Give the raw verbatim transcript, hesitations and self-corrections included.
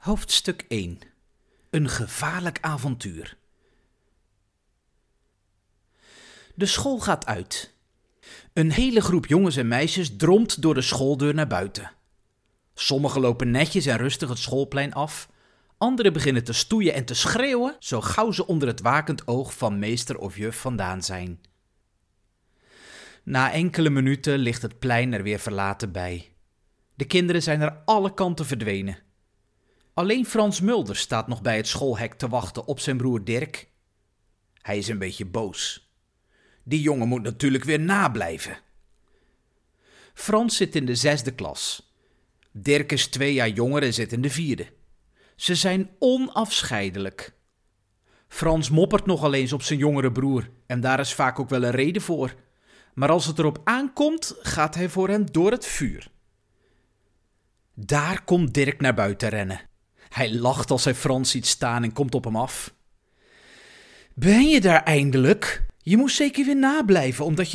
Hoofdstuk één. Een gevaarlijk avontuur. De school gaat uit. Een hele groep jongens en meisjes dromt door de schooldeur naar buiten. Sommigen lopen netjes en rustig het schoolplein af. Anderen beginnen te stoeien en te schreeuwen, zo gauw ze onder het wakend oog van meester of juf vandaan zijn. Na enkele minuten ligt het plein er weer verlaten bij. De kinderen zijn naar alle kanten verdwenen. Alleen Frans Mulder staat nog bij het schoolhek te wachten op zijn broer Dirk. Hij is een beetje boos. Die jongen moet natuurlijk weer nablijven. Frans zit in de zesde klas. Dirk is twee jaar jonger en zit in de vierde. Ze zijn onafscheidelijk. Frans moppert nogal eens op zijn jongere broer en daar is vaak ook wel een reden voor. Maar als het erop aankomt, gaat hij voor hem door het vuur. Daar komt Dirk naar buiten rennen. Hij lacht als hij Frans ziet staan en komt op hem af. Ben je daar eindelijk? Je moest zeker weer nablijven, omdat je